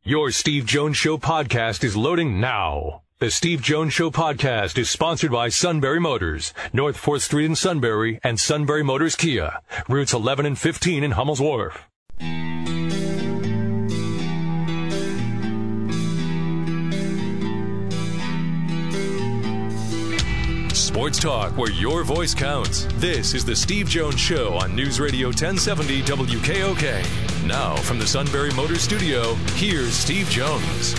Your Steve Jones Show podcast is loading now. The Steve Jones Show podcast is sponsored by Sunbury Motors, North 4th Street in Sunbury, and Sunbury Motors Kia, routes 11 and 15 in Hummel's Wharf. Sports talk where your voice counts. This is the Steve Jones Show on News Radio 1070 WKOK. Now from the Sunbury Motors Studio, here's Steve Jones.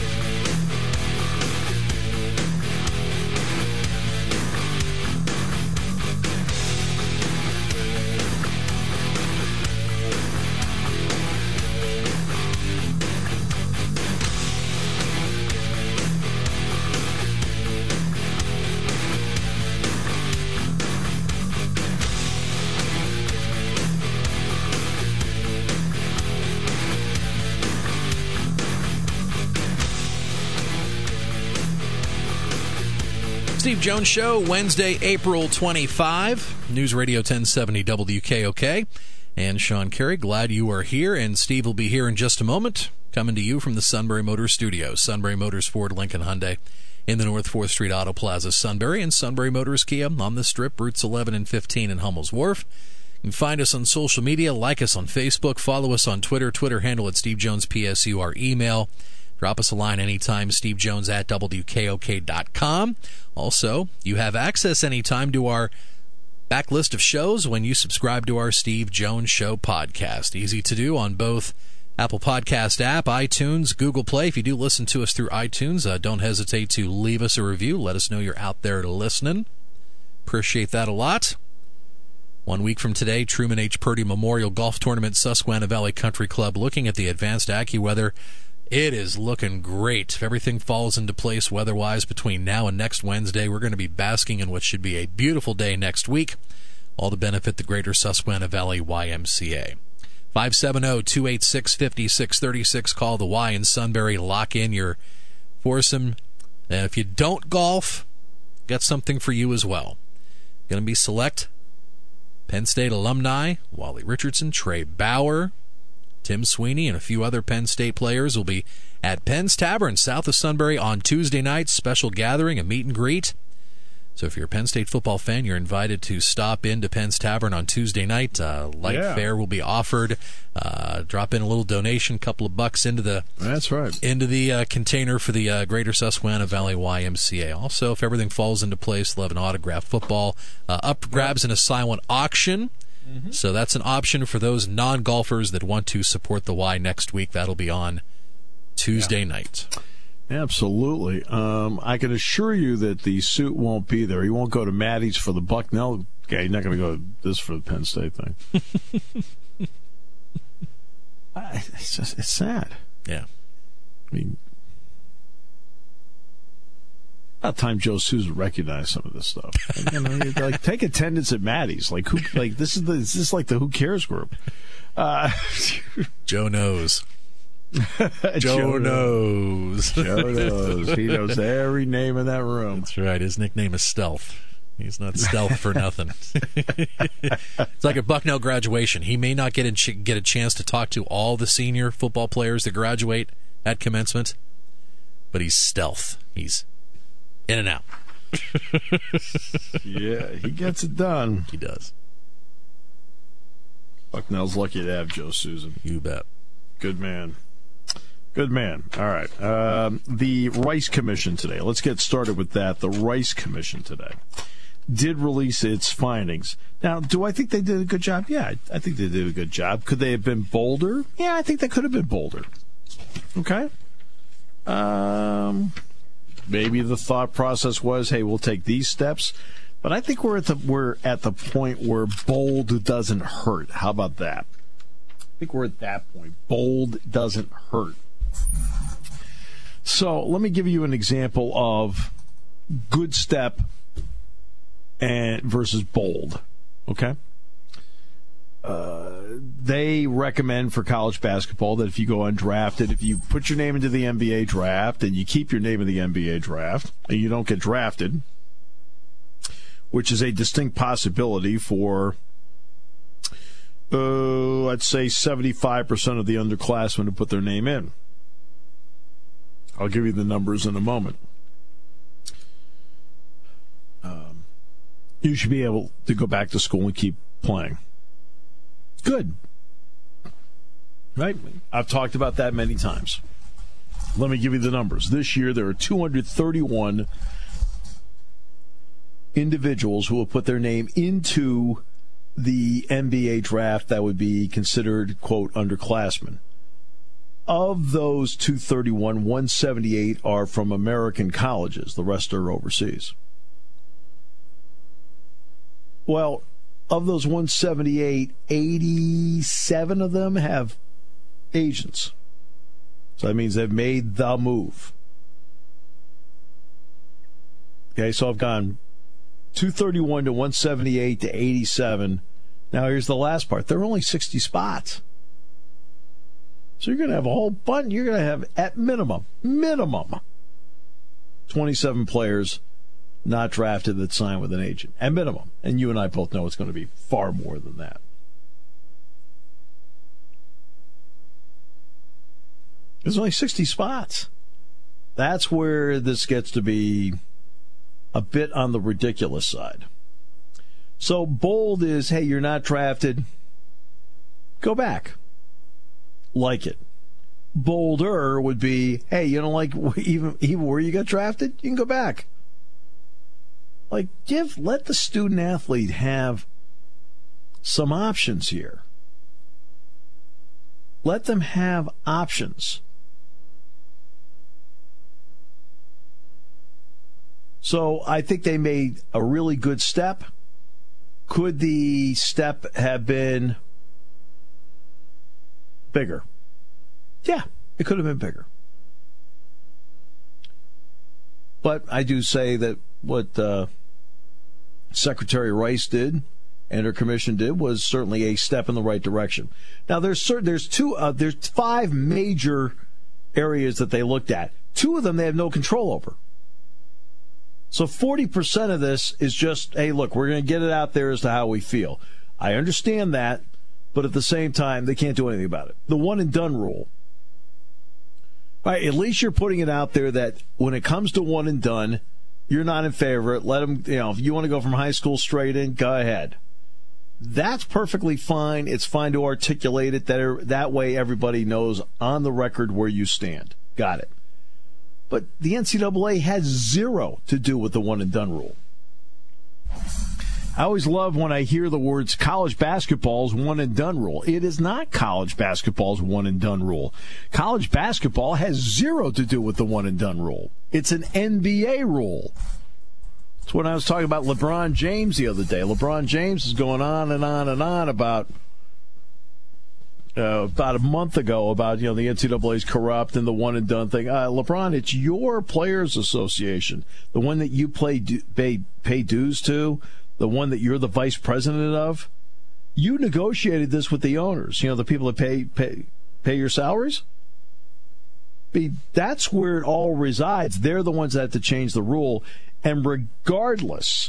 Steve Jones Show, Wednesday, April 25, News Radio 1070 WKOK, and Sean Carey, glad you are here, and Steve will be here in just a moment, coming to you from the Sunbury Motors Studios. Sunbury Motors, Ford, Lincoln, Hyundai in the North 4th Street Auto Plaza, Sunbury, and Sunbury Motors Kia on the Strip, routes 11 and 15 in Hummel's Wharf. You can find us on social media, like us on Facebook, follow us on Twitter handle at Steve Jones PSU, our email. Drop us a line anytime, stevejones at WKOK.com. Also, you have access anytime to our back list of shows when you subscribe to our Steve Jones Show podcast. Easy to do on both Apple Podcast app, iTunes, Google Play. If you do listen to us through iTunes, don't hesitate to leave us a review. Let us know you're out there listening. Appreciate that a lot. 1 week from today, Truman H. Purdy Memorial Golf Tournament, Susquehanna Valley Country Club, looking at the advanced AccuWeather. It is looking great. If everything falls into place weather-wise between now and next Wednesday, we're going to be basking in what should be a beautiful day next week, all to benefit the Greater Susquehanna Valley YMCA. 570-286-5636. Call the Y in Sunbury. Lock in your foursome. And if you don't golf, got something for you as well. Going to be select Penn State alumni, Wally Richardson, Trey Bauer, Tim Sweeney, and a few other Penn State players will be at Penn's Tavern, south of Sunbury, on Tuesday night. Special gathering, a meet and greet. So if you're a Penn State football fan, you're invited to stop into Penn's Tavern on Tuesday night. Light fare will be offered. Drop in a little donation, couple of bucks into the container for the Greater Susquehanna Valley YMCA. Also, if everything falls into place, they'll have an autographed football up for grabs in a silent auction. Mm-hmm. So that's an option for those non-golfers that want to support the Y next week. That'll be on Tuesday night. Absolutely. I can assure you that the suit won't be there. He won't go to Maddie's for the Bucknell guy. He's not going to go to this for the Penn State thing. It's sad. Yeah. I mean, about time Joe Souza recognized some of this stuff. Like take attendance at Maddie's. Like who? Like this is like the Who Cares group. Joe knows. Joe knows. Joe knows. He knows every name in that room. That's right. His nickname is Stealth. He's not stealth for nothing. It's like a Bucknell graduation. He may not get a chance to talk to all the senior football players that graduate at commencement, but he's stealth. He's in and out. Yeah, he gets it done. He does. Bucknell's lucky to have Joe Souza. You bet. Good man. Good man. All right. The Rice Commission today. Let's get started with that. The Rice Commission today did release its findings. Now, do I think they did a good job? Yeah, I think they did a good job. Could they have been bolder? Yeah, I think they could have been bolder. Okay. Maybe the thought process was, hey, we'll take these steps. But I think we're at the point where bold doesn't hurt. How about that? I think we're at that point. Bold doesn't hurt. So let me give you an example of good step and versus bold. Okay? They recommend for college basketball that if you go undrafted, if you put your name into the NBA draft and you keep your name in the NBA draft and you don't get drafted, which is a distinct possibility for, I'd say 75% of the underclassmen who put their name in. I'll give you the numbers in a moment. You should be able to go back to school and keep playing. Good. Right? I've talked about that many times. Let me give you the numbers. This year, there are 231 individuals who will put their name into the NBA draft that would be considered, quote, underclassmen. Of those 231, 178 are from American colleges. The rest are overseas. Well, of those 178, 87 of them have agents. So that means they've made the move. Okay, so I've gone 231 to 178 to 87. Now here's the last part. There are only 60 spots. So you're going to have a whole bunch. You're going to have, at minimum, 27 players not drafted that sign with an agent. At minimum. And you and I both know it's going to be far more than that. There's only 60 spots. That's where this gets to be a bit on the ridiculous side. So bold is, hey, you're not drafted. Go back. Like it. Bolder would be, hey, you don't like even where you got drafted? You can go back. Like, let the student athlete have some options here. Let them have options. So I think they made a really good step. Could the step have been bigger? Yeah, it could have been bigger. But I do say that what Secretary Rice did and her commission did was certainly a step in the right direction. Now there's 5 major areas that they looked at. 2 of them they have no control over. So 40% of this is just, hey, look, we're going to get it out there as to how we feel. I understand that, but at the same time, they can't do anything about it. The one and done rule. Right, at least you're putting it out there that when it comes to one and done, you're not in favor of it. Let them, if you want to go from high school straight in, go ahead. That's perfectly fine. It's fine to articulate it that way everybody knows on the record where you stand. Got it. But the NCAA has zero to do with the one and done rule. I always love when I hear the words college basketball's one and done rule. It is not college basketball's one and done rule. College basketball has zero to do with the one and done rule. It's an NBA rule. That's when I was talking about LeBron James the other day. LeBron James is going on and on and on about a month ago about, the NCAA is corrupt and the one and done thing. LeBron, it's your players association, the one that you pay dues to, the one that you're the vice president of. You negotiated this with the owners, the people that pay your salaries. That's where it all resides. They're the ones that have to change the rule. And regardless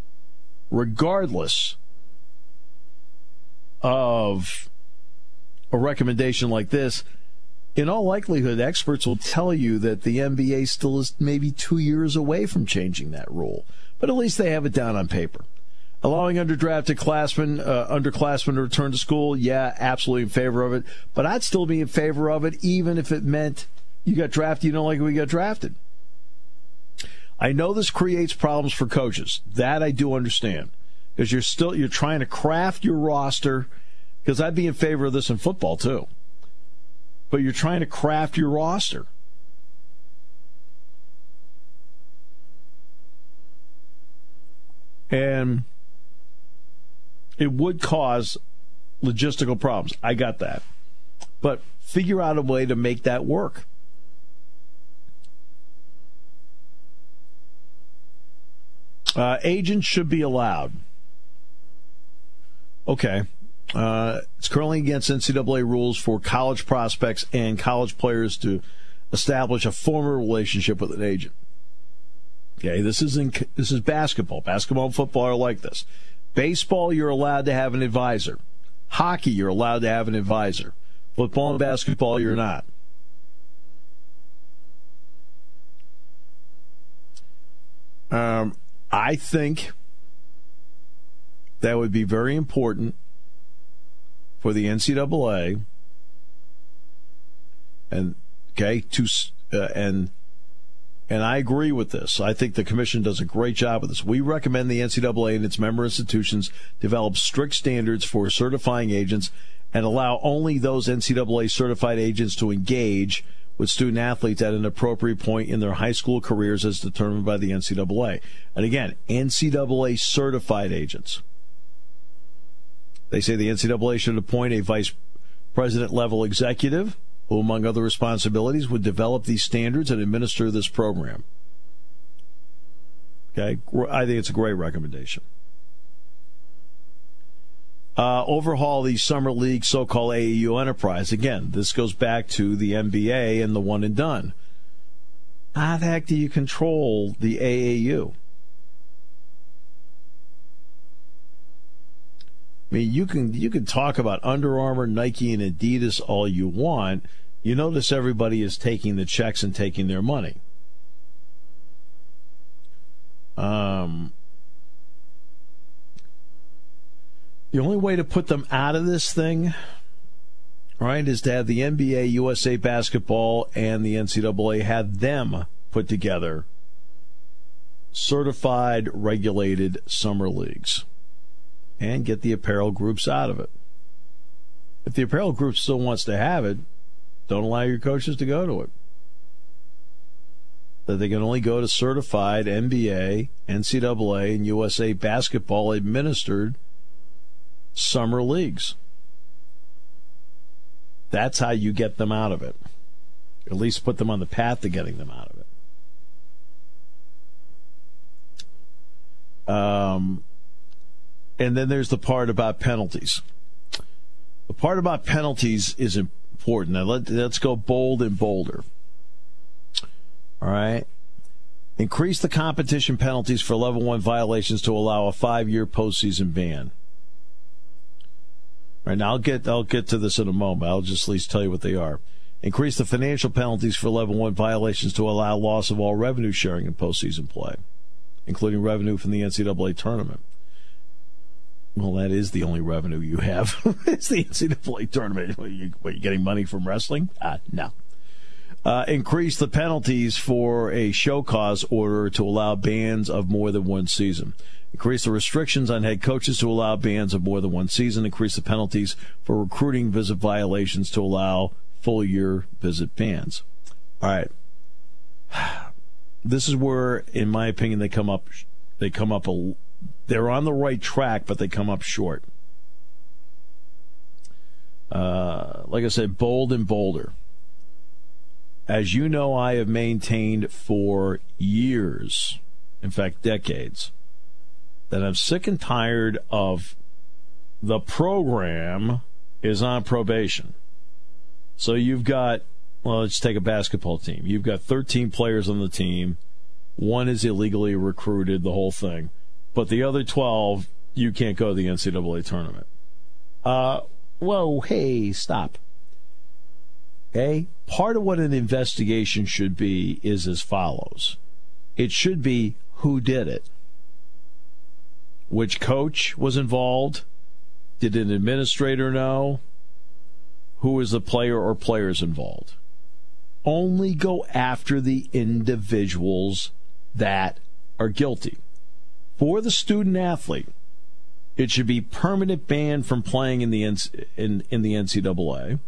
of a recommendation like this, in all likelihood, experts will tell you that the NBA still is maybe 2 years away from changing that rule. But at least they have it down on paper. Allowing underclassmen to return to school, yeah, absolutely in favor of it. But I'd still be in favor of it, even if it meant you got drafted, you don't like we got drafted. I know this creates problems for coaches. That I do understand. Because you're trying to craft your roster, because I'd be in favor of this in football too. But you're trying to craft your roster. And it would cause logistical problems. I got that. But figure out a way to make that work. Agents should be allowed. Okay. It's currently against NCAA rules for college prospects and college players to establish a formal relationship with an agent. Okay, this is basketball. Basketball and football are like this. Baseball, you're allowed to have an advisor. Hockey, you're allowed to have an advisor. Football and basketball, you're not. I think that would be very important for the NCAA and I agree with this. I think the commission does a great job with this. We recommend the NCAA and its member institutions develop strict standards for certifying agents and allow only those NCAA certified agents to engage with student athletes at an appropriate point in their high school careers as determined by the NCAA. And again, NCAA certified agents. They say the NCAA should appoint a vice president level executive who, among other responsibilities, would develop these standards and administer this program. Okay, I think it's a great recommendation. Overhaul the Summer League so-called AAU enterprise. Again, this goes back to the NBA and the one and done. How the heck do you control the AAU? I mean, you can talk about Under Armour, Nike, and Adidas all you want. You notice everybody is taking the checks and taking their money. The only way to put them out of this thing, right, is to have the NBA, USA Basketball, and the NCAA have them put together certified, regulated summer leagues and get the apparel groups out of it. If the apparel group still wants to have it, don't allow your coaches to go to it. That they can only go to certified NBA, NCAA, and USA Basketball administered summer leagues. That's how you get them out of it. At least put them on the path to getting them out of it. And then there's the part about penalties. The part about penalties is important. Now let's go bold and bolder. All right. Increase the competition penalties for level 1 violations to allow a 5-year postseason ban. All right, now I'll get to this in a moment. I'll just at least tell you what they are. Increase the financial penalties for level 1 violations to allow loss of all revenue sharing in postseason play, including revenue from the NCAA tournament. Well, that is the only revenue you have. It's the NCAA tournament. What, you getting money from wrestling? No. Increase the penalties for a show cause order to allow bans of more than one season. Increase the restrictions on head coaches to allow bans of more than one season. Increase the penalties for recruiting visit violations to allow full-year visit bans. All right. This is where, in my opinion, they're on the right track, but they come up short. Like I said, bold and bolder. As you know, I have maintained for years, in fact, decades, that I'm sick and tired of the program is on probation. So you've got, well, let's take a basketball team. You've got 13 players on the team. One is illegally recruited, the whole thing. But the other 12, you can't go to the NCAA tournament. Whoa, hey, stop. Okay? Part of what an investigation should be is as follows. It should be who did it. Which coach was involved? Did an administrator know? Who is the player or players involved? Only go after the individuals that are guilty. For the student athlete, it should be permanent ban from playing in the NCAA.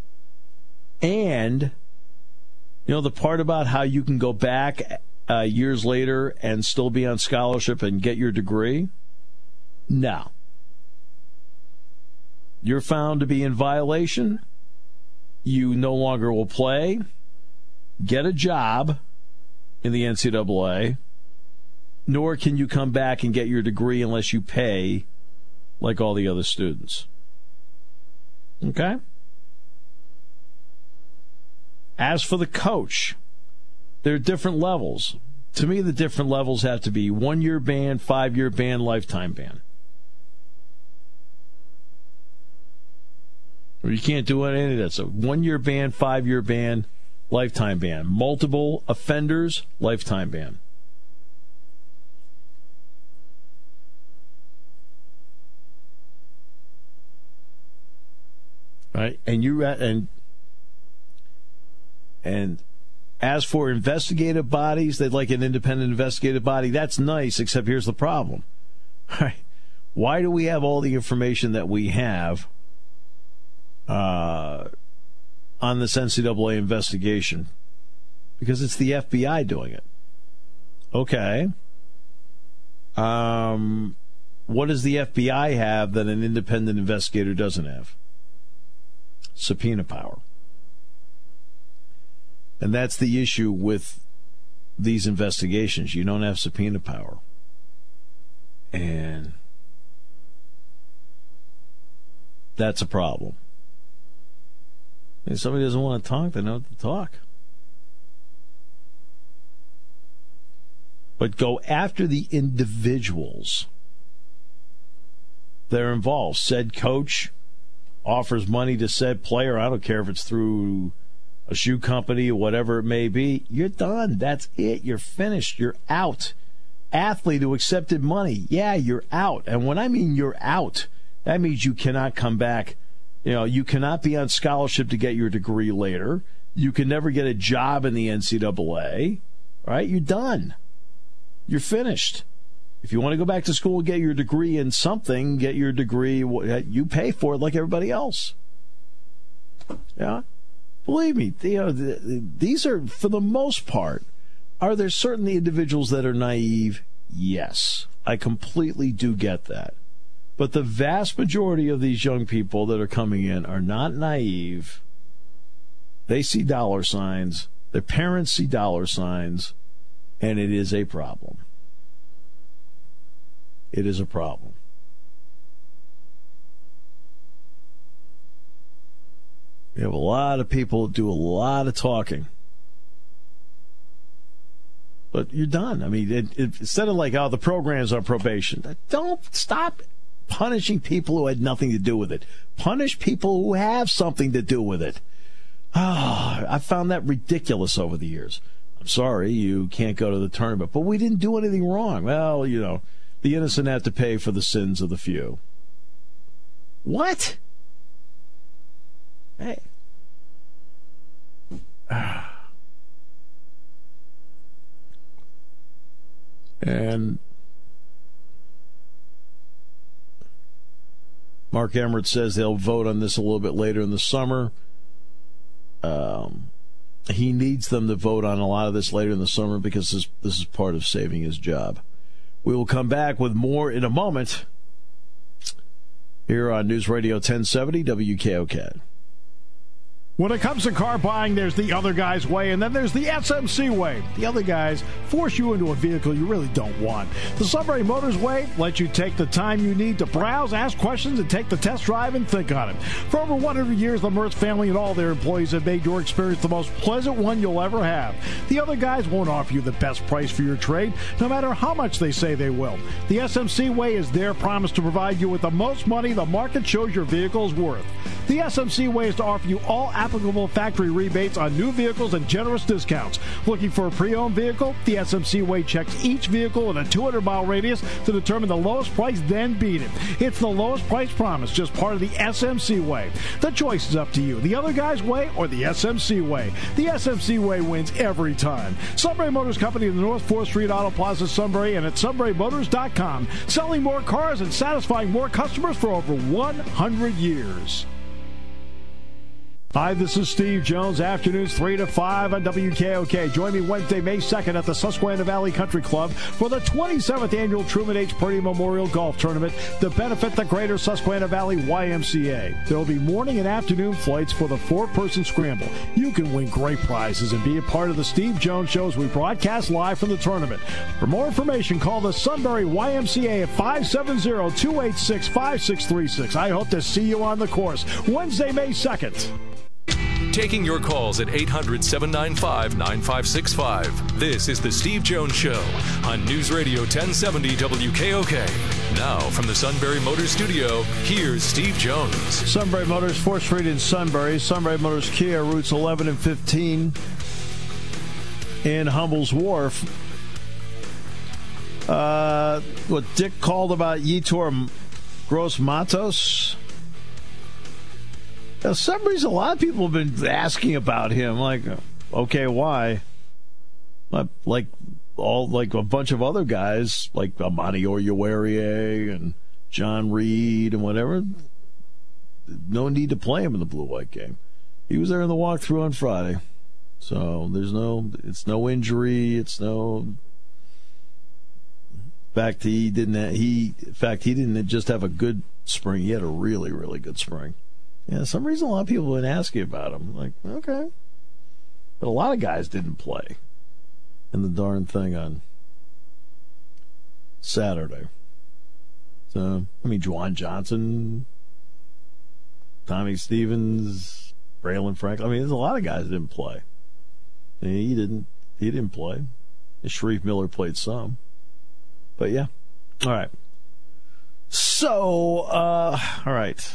And, you know, the part about how you can go back years later and still be on scholarship and get your degree? No. You're found to be in violation. You no longer will play. Get a job in the NCAA. Nor can you come back and get your degree unless you pay like all the other students. Okay? As for the coach, there are different levels. To me, the different levels have to be 1-year ban, 5-year ban, lifetime ban. Or you can't do any of that. So 1-year ban, 5-year ban, lifetime ban. Multiple offenders, lifetime ban. right? And as for investigative bodies, they'd like an independent investigative body. That's nice, except here's the problem. Right? Why do we have all the information that we have on this NCAA investigation? Because it's the FBI doing it. Okay. What does the FBI have that an independent investigator doesn't have? Subpoena power. And that's the issue with these investigations. You don't have subpoena power. And that's a problem. If somebody doesn't want to talk, they don't have to talk. But go after the individuals that are involved. Said coach offers money to said player. I don't care if it's through a shoe company or whatever it may be. You're done. That's it. You're finished. You're out. Athlete who accepted money. Yeah, you're out. And when I mean you're out, that means you cannot come back. You know, you cannot be on scholarship to get your degree later. You can never get a job in the NCAA. Right? You're done. You're finished. If you want to go back to school and get your degree in something, get your degree, you pay for it like everybody else. Yeah? Believe me, these are, for the most part, are there certainly individuals that are naive? Yes. I completely do get that. But the vast majority of these young people that are coming in are not naive. They see dollar signs. Their parents see dollar signs. And it is a problem. It is a problem. We have a lot of people who do a lot of talking. But you're done. I mean, instead of like, oh, the program's on probation, don't stop punishing people who had nothing to do with it. Punish people who have something to do with it. I found that ridiculous over the years. I'm sorry, you can't go to the tournament, but we didn't do anything wrong. Well, you know, the innocent have to pay for the sins of the few. What? Hey. And Mark Emmert says they'll vote on this a little bit later in the summer. He needs them to vote on a lot of this later in the summer because this is part of saving his job. We will come back with more in a moment here on News Radio 1070 WKOK. When it comes to car buying, there's the other guy's way, and then there's the SMC way. The other guys force you into a vehicle you really don't want. The Sunbury Motors way lets you take the time you need to browse, ask questions, and take the test drive and think on it. For over 100 years, the Mertz family and all their employees have made your experience the most pleasant one you'll ever have. The other guys won't offer you the best price for your trade, no matter how much they say they will. The SMC way is their promise to provide you with the most money the market shows your vehicle is worth. The SMC way is to offer you all applicable factory rebates on new vehicles and generous discounts. Looking for a pre-owned vehicle? The SMC way checks each vehicle in a 200-mile radius to determine the lowest price, then beat it. It's the lowest price promise, just part of the SMC way. The choice is up to you, the other guy's way or the SMC way. The SMC way wins every time. Sunbury Motors Company in the North 4th Street Auto Plaza, Sunbury, and at sunburymotors.com. Selling more cars and satisfying more customers for over 100 years. Hi, this is Steve Jones. Afternoons 3 to 5 on WKOK. Join me Wednesday, May 2nd at the Susquehanna Valley Country Club for the 27th Annual Truman H. Purdy Memorial Golf Tournament to benefit the Greater Susquehanna Valley YMCA. There will be morning and afternoon flights for the 4-person scramble. You can win great prizes and be a part of the Steve Jones Show as we broadcast live from the tournament. For more information, call the Sunbury YMCA at 570-286-5636. I hope to see you on the course Wednesday, May 2nd. Taking your calls at 800-795-9565. This is the Steve Jones Show on News Radio 1070 WKOK. Now from the Sunbury Motors Studio, here's Steve Jones. Sunbury Motors, 4th Street in Sunbury. Sunbury Motors Kia, routes 11 and 15 in Hummel's Wharf. What Dick called about Yetur Gross Matos. For some reason, a lot of people have been asking about him. Like, okay, why? Like a bunch of other guys, like Amani Oruwariye and John Reed and whatever. No need to play him in the blue-white game. He was there in the walkthrough on Friday, so it's no injury. It's no. In fact, he didn't just have a good spring. He had a really, really good spring. Yeah, for some reason a lot of people have been asking about him. Like, okay. But a lot of guys didn't play in the darn thing on Saturday. So, Juwan Johnson, Tommy Stevens, Braylon Franklin. There's a lot of guys that didn't play. He didn't play. Sharif Miller played some. But, yeah. All right. So, all right.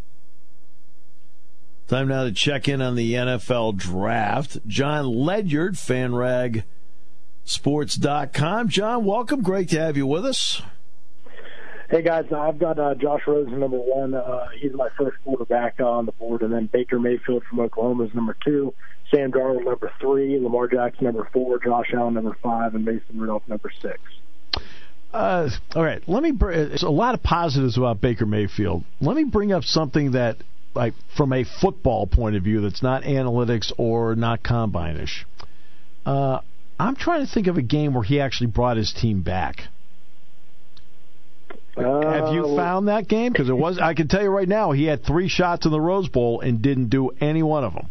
Time now to check in on the NFL draft. John Ledyard, FanRagSports.com. John, welcome. Great to have you with us. Hey, guys. I've got Josh Rosen, number 1. He's my first quarterback on the board. And then Baker Mayfield from Oklahoma is number 2. Sam Darnold, number 3. Lamar Jackson, number 4. Josh Allen, number 5. And Mason Rudolph, number 6. All right. There's a lot of positives about Baker Mayfield. Let me bring up something that, like, from a football point of view, that's not analytics or not combine-ish. I'm trying to think of a game where he actually brought his team back. Have you found that game? Because I can tell you right now, he had 3 shots in the Rose Bowl and didn't do any one of them.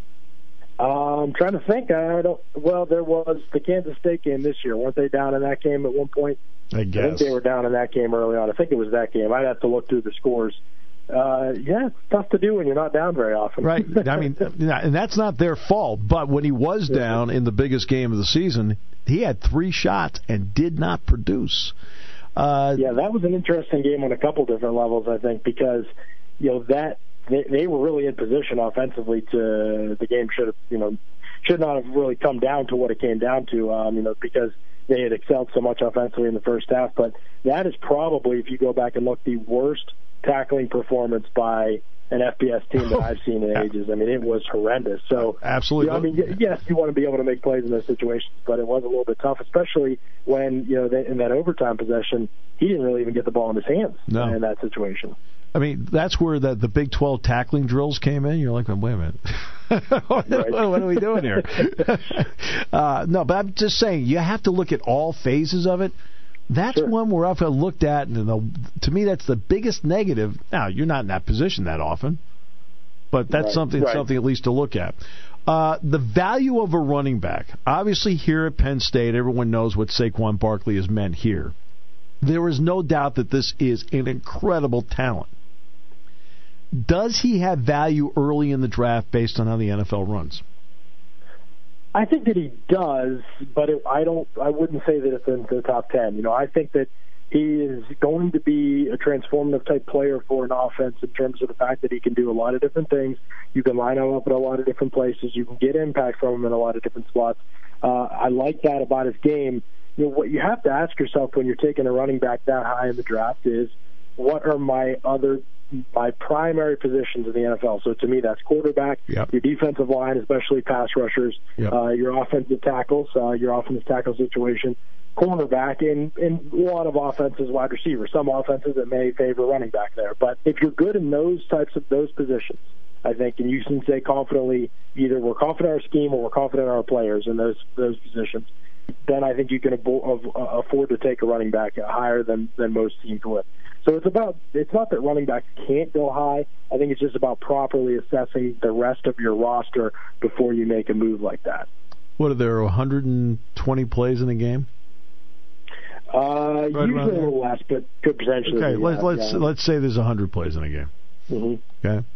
I'm trying to think. Well, there was the Kansas State game this year. Weren't they down in that game at one point? I guess. I think they were down in that game early on. I think it was that game. I'd have to look through the scores. Yeah, it's tough to do when you're not down very often. Right. And that's not their fault. But when he was down in the biggest game of the season, he had 3 shots and did not produce. Yeah, that was an interesting game on a couple different levels, I think, because that they were really in position offensively to the game should not have really come down to what it came down to, because they had excelled so much offensively in the first half. But that is probably, if you go back and look, the worst tackling performance by an FBS team that I've seen in ages. It was horrendous. So absolutely. Yes, you want to be able to make plays in those situations, but it was a little bit tough, especially when in that overtime possession, he didn't really even get the ball in his hands in that situation. That's where the Big 12 tackling drills came in. You're like, wait a minute. What are we doing here? No, but I'm just saying, you have to look at all phases of it. That's one where I've looked at, and to me, that's the biggest negative. Now, you're not in that position that often, but that's something at least to look at. The value of a running back. Obviously, here at Penn State, everyone knows what Saquon Barkley has meant here. There is no doubt that this is an incredible talent. Does he have value early in the draft based on how the NFL runs? I think that he does, but I wouldn't say that it's in the top 10. I think that he is going to be a transformative type player for an offense in terms of the fact that he can do a lot of different things. You can line him up in a lot of different places. You can get impact from him in a lot of different spots. I like that about his game. What you have to ask yourself when you're taking a running back that high in the draft is, what are my primary positions in the NFL? So to me, that's quarterback, your defensive line, especially pass rushers, your offensive tackles, your offensive tackle situation, cornerback, and a lot of offenses, wide receiver. Some offenses that may favor running back there. But if you're good in those positions, I think, and you can say confidently, either we're confident in our scheme or we're confident in our players in those positions, then I think you can afford to take a running back higher than most teams would. So it's not that running backs can't go high. I think it's just about properly assessing the rest of your roster before you make a move like that. What are there, 120 plays in a game? Usually a little less, but could potentially. Okay, let's say there's 100 plays in a game. Mm-hmm. Okay.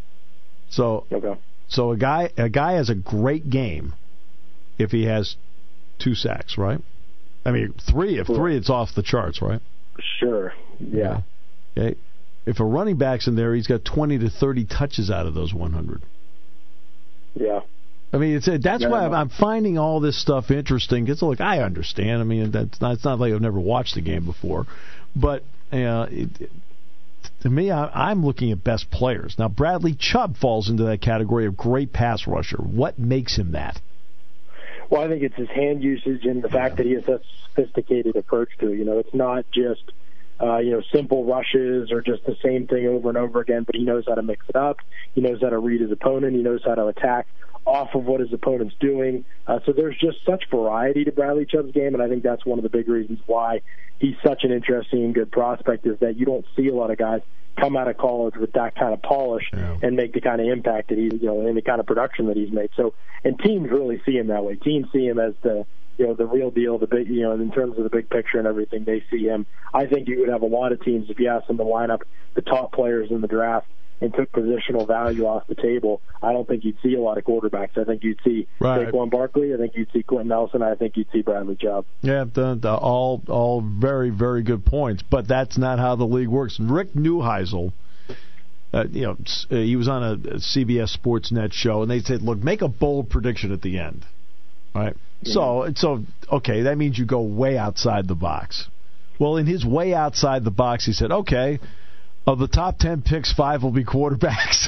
So a guy has a great game if he has 2 sacks, right? 3. If 3, it's off the charts, right? Sure. Yeah. Okay. If a running back's in there, he's got 20 to 30 touches out of those 100. Yeah. That's why I'm finding all this stuff interesting. Because look, I understand. It's not like I've never watched the game before, but to to me, I'm looking at best players. Now, Bradley Chubb falls into that category of great pass rusher. What makes him that? Well, I think it's his hand usage and the fact that he has such a sophisticated approach to it. It's not just simple rushes or just the same thing over and over again, but he knows how to mix it up. He knows how to read his opponent. He knows how to attack off of what his opponent's doing. So there's just such variety to Bradley Chubb's game, and I think that's one of the big reasons why he's such an interesting and good prospect, is that you don't see a lot of guys come out of college with that kind of polish and make the kind of impact that he's, and the kind of production that he's made. So, and teams really see him that way. Teams see him as the real deal, the big, in terms of the big picture and everything, they see him. I think you would have a lot of teams, if you asked them to line up the top players in the draft and took positional value off the table, I don't think you'd see a lot of quarterbacks. I think you'd see Saquon Barkley. I think you'd see Quentin Nelson. I think you'd see Bradley Chubb. Yeah, all very, very good points. But that's not how the league works. Rick Neuheisel, he was on a CBS Sportsnet show, and they said, "Look, make a bold prediction at the end." All right. So okay, that means you go way outside the box. Well, in his way outside the box, he said, "Okay, of the top 10 picks, 5 will be quarterbacks."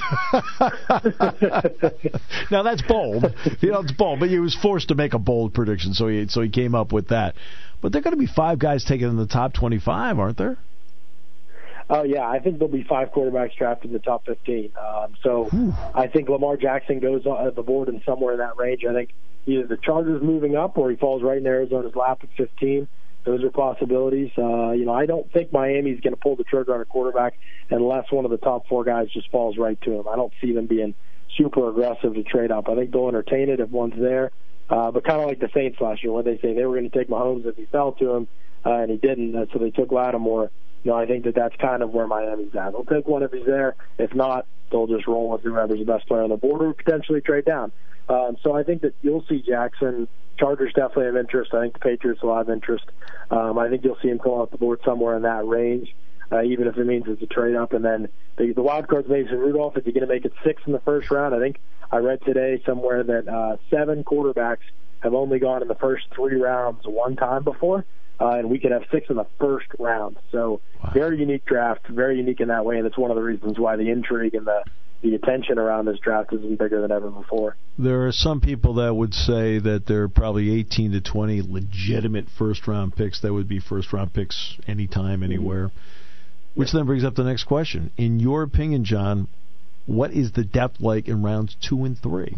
Now that's bold. It's bold, but he was forced to make a bold prediction, so he came up with that. But there are going to be 5 guys taken in the top 25, aren't there? Oh, yeah, I think there'll be 5 quarterbacks drafted in the top 15. I think Lamar Jackson goes on the board and somewhere in that range. I think either the Chargers moving up or he falls right in Arizona's lap at 15. Those are possibilities. I don't think Miami's going to pull the trigger on a quarterback unless one of the top 4 guys just falls right to him. I don't see them being super aggressive to trade up. I think they'll entertain it if one's there. But kind of like the Saints last year, where they say they were going to take Mahomes if he fell to him, and he didn't, so they took Lattimore. I think that's kind of where Miami's at. They'll take one if he's there. If not, they'll just roll with whoever's the best player on the board or potentially trade down. So I think that you'll see Jackson. Chargers definitely have interest. I think the Patriots will have interest. I think you'll see him come off the board somewhere in that range, even if it means it's a trade-up. And then the wild card's Mason Rudolph. Is he going to make it 6 in the first round? I think I read today somewhere that 7 quarterbacks have only gone in the first 3 rounds one time before. And we could have 6 in the first round. So very unique draft, very unique in that way, and it's one of the reasons why the intrigue and the attention around this draft is bigger than ever before. There are some people that would say that there are probably 18 to 20 legitimate first-round picks that would be first-round picks anytime, anywhere, which then brings up the next question. In your opinion, John, what is the depth like in rounds 2 and 3?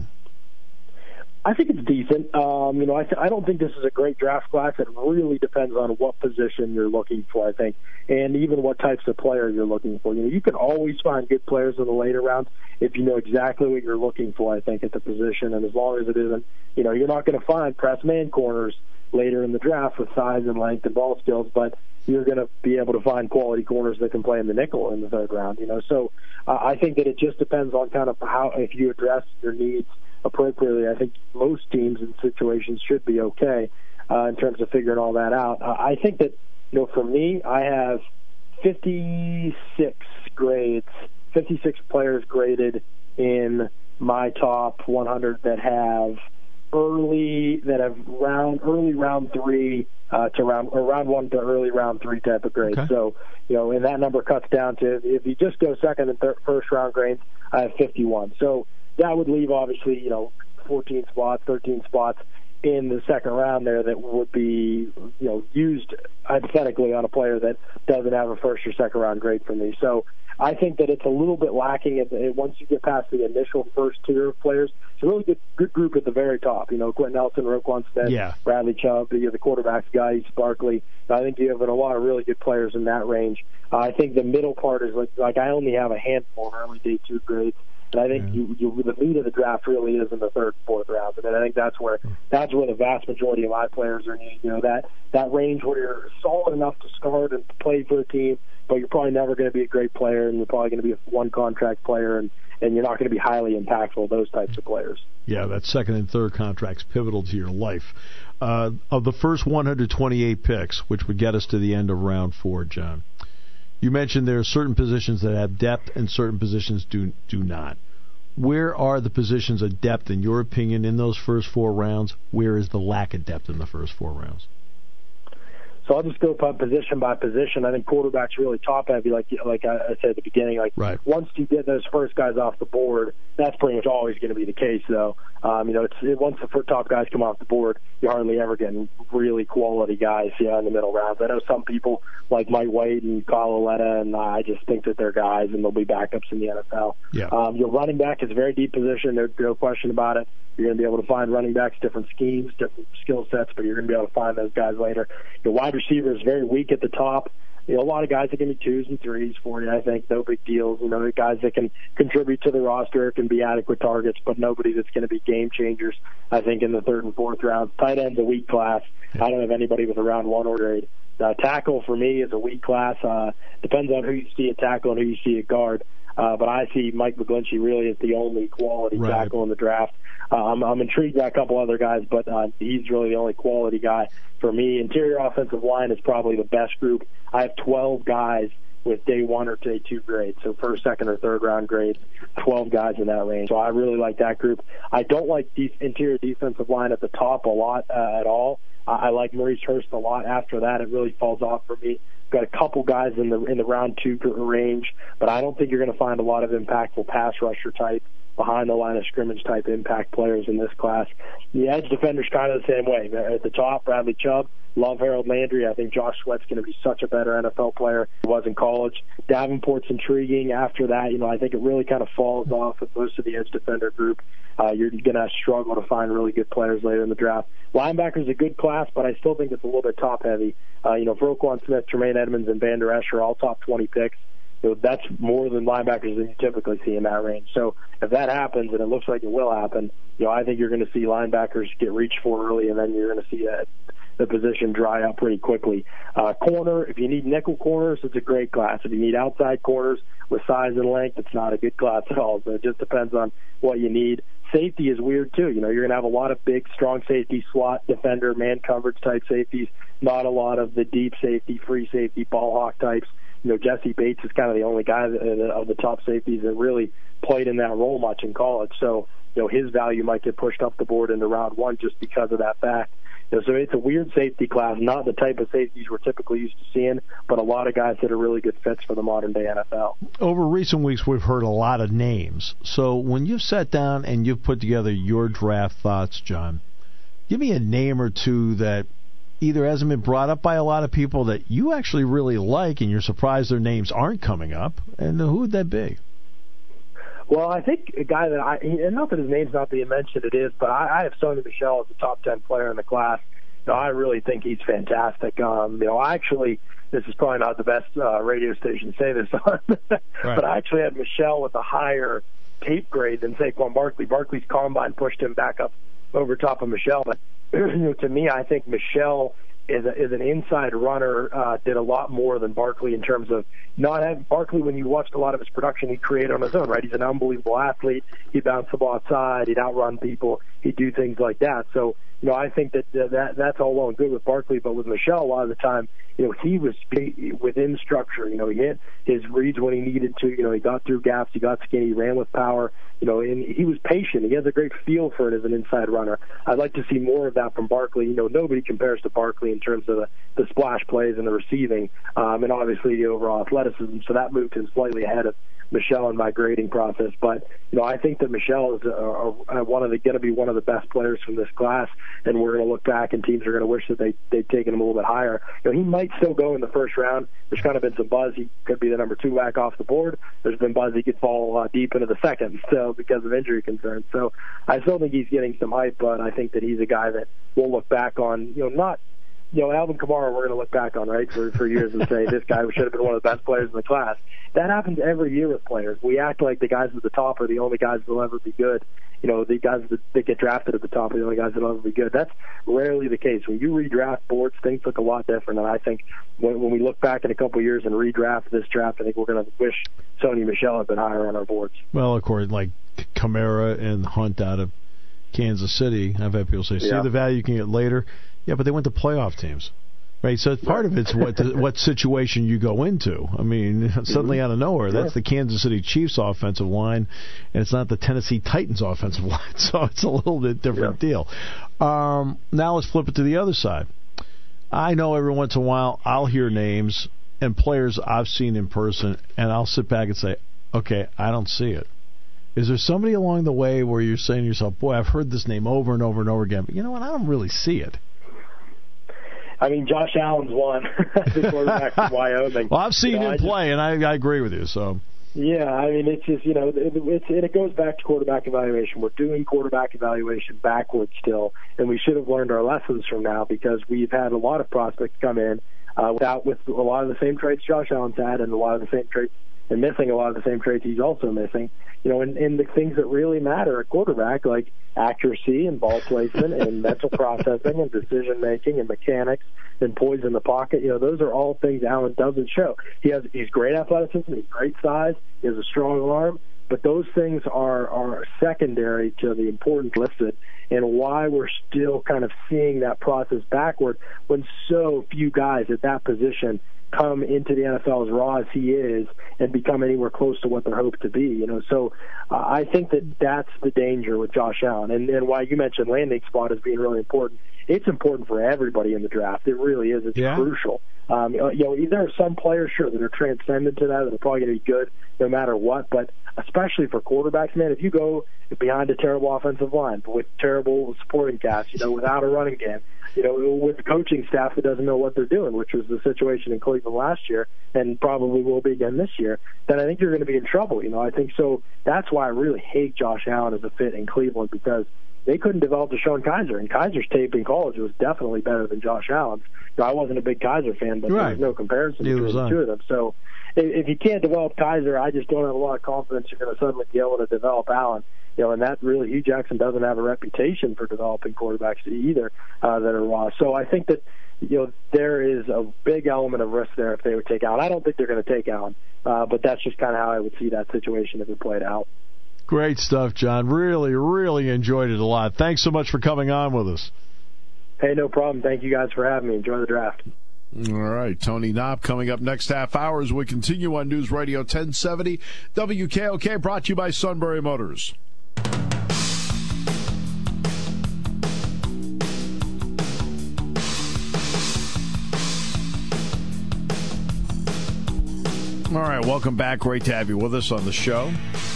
I think it's decent. I don't think this is a great draft class. It really depends on what position you're looking for, I think, and even what types of player you're looking for. You can always find good players in the later rounds if you know exactly what you're looking for, I think, at the position. And as long as it isn't, you're not going to find press man corners later in the draft with size and length and ball skills, but you're going to be able to find quality corners that can play in the nickel in the 3rd round. So I think that it just depends on kind of if you address your needs appropriately. I think most teams in situations should be okay in terms of figuring all that out. I think that, for me, I have 56 players graded in my top 100 that have early round 3 to round 1 to early round 3 type of grades. Okay. So, and that number cuts down to, if you just go second and first round grades, I have 51. So that would leave, obviously, 14 spots, 13 spots in the second round there that would be, used hypothetically on a player that doesn't have a first or second round grade for me. So I think that it's a little bit lacking once you get past the initial first tier of players. It's a really good group at the very top. Quentin Nelson, Roquan Smith, Bradley Chubb, the quarterbacks guys, Barkley. I think you have a lot of really good players in that range. I think the middle part is like I only have a handful of early day 2 grades. And I think the meat of the draft really is in the 3rd, 4th round, and I think that's where the vast majority of my players are. That range where you're solid enough to start and play for a team, but you're probably never going to be a great player, and you're probably going to be a one-contract player, and you're not going to be highly impactful. Those types of players. Yeah, that 2nd and 3rd contract's pivotal to your life. Of the first 128 picks, which would get us to the end of round 4, John. You mentioned there are certain positions that have depth and certain positions do not. Where are the positions of depth, in your opinion, in those first 4 rounds? Where is the lack of depth in the first 4 rounds? So I'll just go position by position. I think quarterback's really top-heavy, like I said at the beginning. Right. Once you get those first guys off the board, that's pretty much always going to be the case, though. Once the top guys come off the board, you're hardly ever getting really quality guys in the middle rounds. I know some people like Mike White and Kyle Aletta, and I just think that they're guys, and they'll be backups in the NFL. Yeah. Your running back is a very deep position. There's no question about it. You're going to be able to find running backs, different schemes, different skill sets, but you're going to be able to find those guys later. Your wide receiver is very weak at the top. A lot of guys that can be 2s and 3s for you, I think. No big deals. Guys that can contribute to the roster, can be adequate targets, but nobody that's going to be game changers, I think, in the 3rd and 4th rounds. Tight end's a weak class. I don't have anybody with a round 1 or grade. Tackle, for me, is a weak class. Depends on who you see at tackle and who you see at guard. But I see Mike McGlinchey really as the only quality tackle in the draft. I'm intrigued by a couple other guys, but he's really the only quality guy for me. Interior offensive line is probably the best group. I have 12 guys with day 1 or day 2 grades, so 1st, 2nd, or 3rd round grades, 12 guys in that range. So I really like that group. I don't like interior defensive line at the top a lot at all. I like Maurice Hurst a lot. After that, it really falls off for me. Got a couple guys in the round 2 range, but I don't think you're going to find a lot of impactful pass rusher type, behind the line of scrimmage type impact players in this class. The edge defender's kind of the same way. At the top, Bradley Chubb, love Harold Landry. I think Josh Sweat's going to be such a better NFL player than he was in college. Davenport's intriguing. After that, I think it really kind of falls off with most of the edge defender group. You're going to struggle to find really good players later in the draft. Linebacker's a good class, but I still think it's a little bit top-heavy. Roquan Smith, Tremaine Edmonds, and Van Der Esch are all top 20 picks. That's more than linebackers than you typically see in that range. So if that happens, and it looks like it will happen, I think you're going to see linebackers get reached for early, and then you're going to see the position dry up pretty quickly. Corner, if you need nickel corners, it's a great class. If you need outside corners with size and length, it's not a good class at all. So it just depends on what you need. Safety is weird, too. You're going to have a lot of big, strong safety, slot defender, man coverage type safeties, not a lot of the deep safety, free safety, ball hawk types. Jesse Bates is kind of the only guy of the top safeties that really played in that role much in college. So, his value might get pushed up the board into round 1 just because of that fact. So it's a weird safety class, not the type of safeties we're typically used to seeing, but a lot of guys that are really good fits for the modern-day NFL. Over recent weeks, we've heard a lot of names. So when you've sat down and you've put together your draft thoughts, John, give me a name or two that either hasn't been brought up by a lot of people that you actually really like and you're surprised their names aren't coming up, and who would that be? Well, I think a guy that and not that his name's not being mentioned, it is, but I have Sony Michel as the top 10 player in the class. I really think he's fantastic. Actually, this is probably not the best radio station to say this on, but I actually had Michel with a higher tape grade than Saquon Barkley. Barkley's combine pushed him back up over top of Michel. But to me, I think Michel is an inside runner, did a lot more than Barkley in terms of not having Barkley. When you watched a lot of his production, he created on his own, right? He's an unbelievable athlete. He'd bounce the ball outside. He'd outrun people. He'd do things like that. So, I think that's all well and good with Barkley, but with Michel, a lot of the time, he was within structure. He hit his reads when he needed to. He got through gaps. He got skinny. He ran with power. And he was patient. He has a great feel for it as an inside runner. I'd like to see more of that from Barkley. Nobody compares to Barkley in terms of the splash plays and the receiving, and obviously the overall athleticism. So that moved him slightly ahead of Michel in my grading process. But I think that Michel is going to be one of the best players from this class, and we're going to look back and teams are going to wish that they'd taken him a little bit higher. He might still go in the first round. There's kind of been some buzz he could be the number 2 back off the board. There's been buzz he could fall deep into the second, so because of injury concerns. So I still think he's getting some hype, but I think that he's a guy that we'll look back on. Alvin Kamara we're going to look back on, right, for years and say this guy should have been one of the best players in the class. That happens every year with players. We act like the guys at the top are the only guys that will ever be good. The guys that get drafted at the top are the only guys that will ever be good. That's rarely the case. When you redraft boards, things look a lot different. And I think when we look back in a couple of years and redraft this draft, I think we're going to wish Sony Michel had been higher on our boards. Well, of course, like Kamara and Hunt out of Kansas City, I've had people say, see the value you can get later. Yeah, but they went to playoff teams, right? So part of it's what situation you go into. I mean, suddenly out of nowhere, that's the Kansas City Chiefs offensive line, and it's not the Tennessee Titans offensive line, so it's a little bit different deal. Now let's flip it to the other side. I know every once in a while I'll hear names and players I've seen in person, and I'll sit back and say, okay, I don't see it. Is there somebody along the way where you're saying to yourself, boy, I've heard this name over and over and over again, but you know what, I don't really see it? I mean, Josh Allen's one, the quarterback from Wyoming. Well, I've seen him play, and I agree with you. So. Yeah, I mean, it's just, it goes back to quarterback evaluation. We're doing quarterback evaluation backwards still, and we should have learned our lessons from now because we've had a lot of prospects come in with a lot of the same traits Josh Allen's had and a lot of the same traits, and missing a lot of the same traits he's also missing. In the things that really matter at quarterback, like accuracy and ball placement and mental processing and decision-making and mechanics and poise in the pocket, those are all things Allen doesn't show. He's great athleticism, he's great size, he has a strong arm, but those things are secondary to the importance listed and why we're still kind of seeing that process backward when so few guys at that position come into the NFL as raw as he is and become anywhere close to what they're hoped to be. So I think that's the danger with Josh Allen. And why you mentioned landing spot as being really important. It's important for everybody in the draft. It really is. It's crucial. There are some players, sure, that are transcendent to that are probably going to be good no matter what, but especially for quarterbacks, man, if you go behind a terrible offensive line with terrible supporting cast, without a running game, with the coaching staff that doesn't know what they're doing, which was the situation in Cleveland last year and probably will be again this year, then I think you're going to be in trouble. I think so. That's why I really hate Josh Allen as a fit in Cleveland because they couldn't develop Deshaun Kaiser, and Kaiser's tape in college was definitely better than Josh Allen's. I wasn't a big Kaiser fan, but there's no comparison between the two of them. So if you can't develop Kaiser, I just don't have a lot of confidence you're going to suddenly be able to develop Allen. And that really, Hugh Jackson doesn't have a reputation for developing quarterbacks either that are raw. So I think that, there is a big element of risk there if they would take Allen. I don't think they're going to take Allen, but that's just kind of how I would see that situation if it played out. Great stuff, John. Really, really enjoyed it a lot. Thanks so much for coming on with us. Hey, no problem. Thank you guys for having me. Enjoy the draft. All right, Tony Knopp coming up next half hour as we continue on News Radio 1070 WKOK, brought to you by Sunbury Motors. All right, welcome back. Great to have you with us on the show.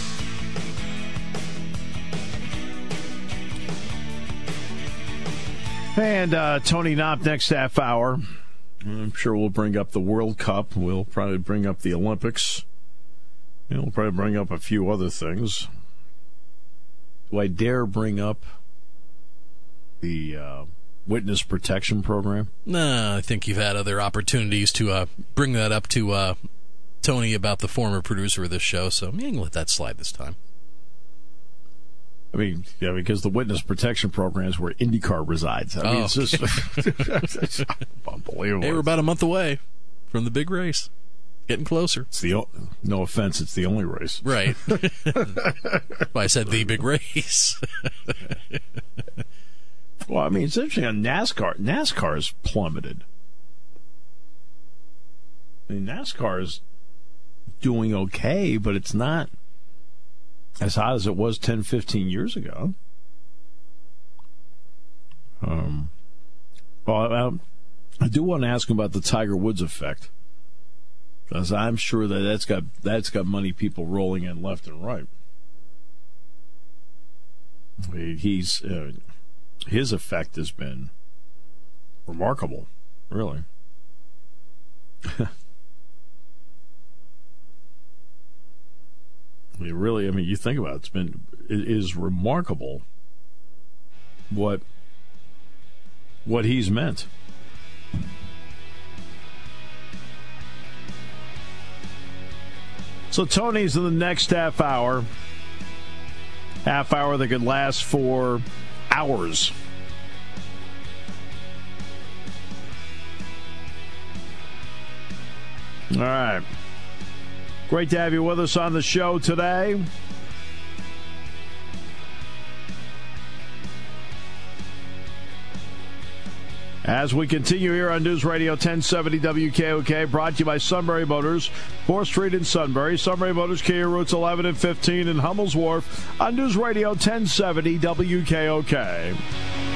And Tony Knopp next half hour. I'm sure we'll bring up the World Cup. We'll probably bring up the Olympics. We'll probably bring up a few other things. Do I dare bring up the witness protection program? No, I think you've had other opportunities to bring that up to Tony about the former producer of this show, so you can let that slide this time. I mean, yeah, because the witness protection program is where IndyCar resides. I mean, it's just it's unbelievable. Hey, we're about a month away from the big race. Getting closer. It's no offense, it's the only race. Right. Well, I said the big race. Well, I mean, it's interesting on NASCAR. NASCAR has plummeted. I mean, NASCAR is doing okay, but it's not as hot as it was 10, 15 years ago. Well, I do want to ask him about the Tiger Woods effect, because I'm sure that's got money people rolling in left and right. He's his effect has been remarkable, really. I mean, you think about it, it is remarkable what he's meant. So Tony's in the next half hour that could last for hours. All right. Great to have you with us on the show today. As we continue here on News Radio 1070 WKOK, brought to you by Sunbury Motors, 4th Street in Sunbury. Sunbury Motors, Kia routes 11 and 15 in Hummel's Wharf on News Radio 1070 WKOK.